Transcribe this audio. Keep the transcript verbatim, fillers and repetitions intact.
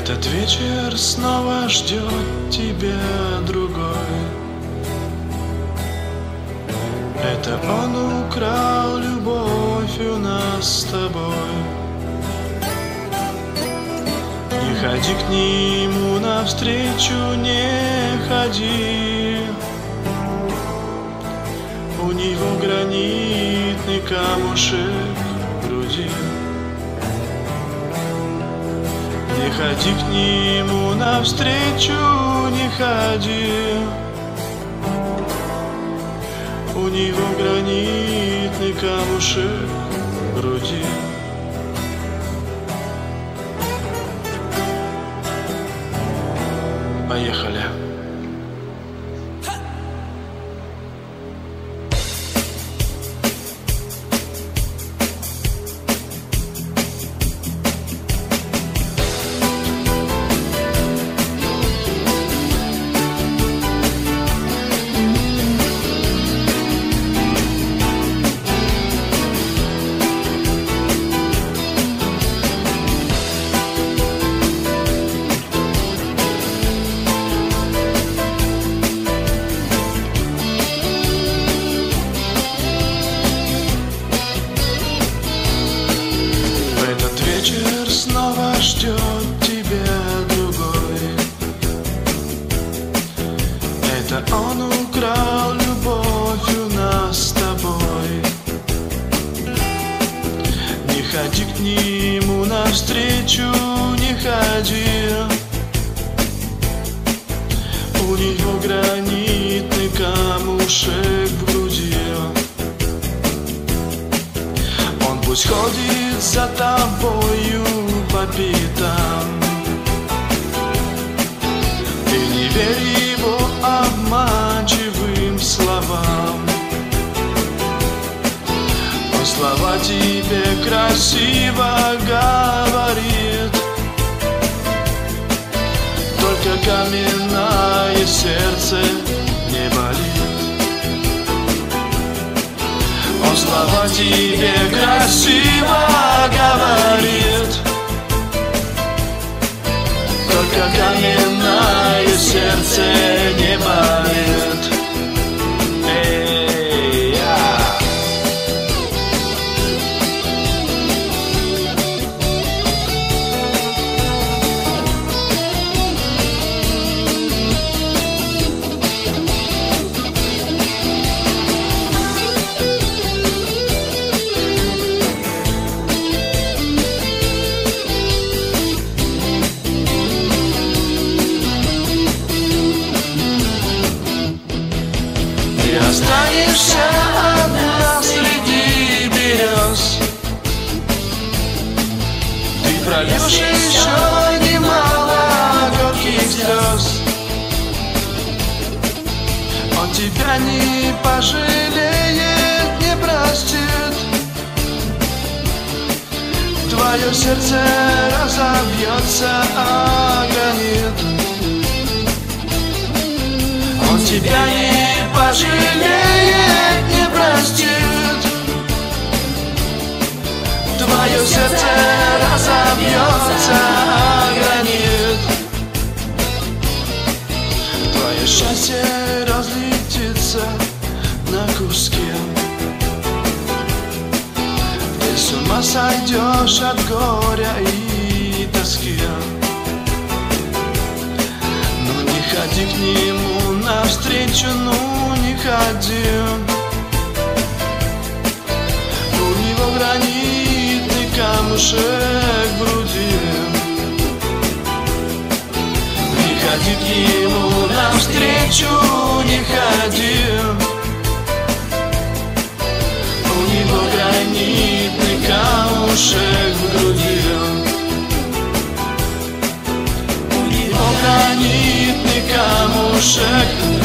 Этот вечер снова ждет тебя другой. Это он украл любовь у нас с тобой. Не ходи к нему навстречу, не ходи. У него гранитный камушек в груди. Не ходи к нему навстречу, не ходи. У него гранитный камушек в груди. Поехали. Вечер снова ждет тебя другой. Это он украл любовь у нас с тобой. Не ходи к нему навстречу, не ходи. У него гранитный камушек в груди. Пусть ходит за тобою по пятам. Ты не верь его обманчивым словам. Он слова тебе красиво говорит, только каменное сердце не болит. Он слова тебе красиво говорит, только каменное сердце не болит. Эй, я. Ты останешься одна среди берез. Ты прольешь еще немало горьких слез. Он тебя не пожалеет, не простит. Твое сердце разобьется о гранит. Он тебя не пожалеет, не простит. Твое сердце разобьется о гранит. Твое счастье разлетится на куски. Ты с ума сойдешь от горя и тоски. Но не ходи к нему навстречу, ну не ходи. У него гранитный камушек в груди. Не ходи к нему навстречу, не ходи. У него гранитный камушек в груди. У него гранитный камушек